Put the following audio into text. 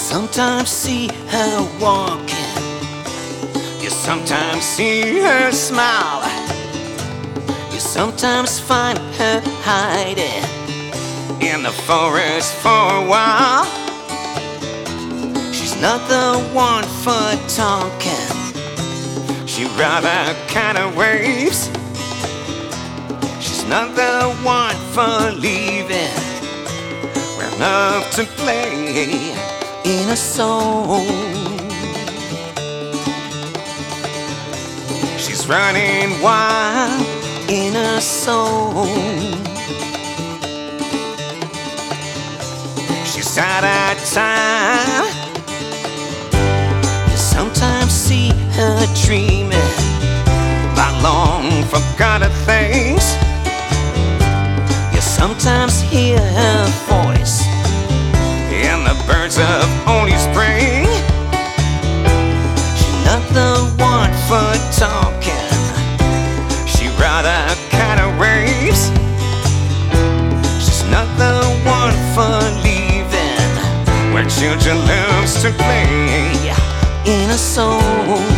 sometimes see her walking, you sometimes see her smile, you sometimes find her hiding in the forest for a while. She's not the one for talking, she rather kinda waves. She's not the one for leaving, we're enough to play in a song. She's running wild in a song. She's out of time. You sometimes see her dreaming about long forgotten things. You sometimes hear her voice in the birds of only spring. She's not the one for talking, she rather kinda waves. She's not the one for leaving, where children loves to play in a song.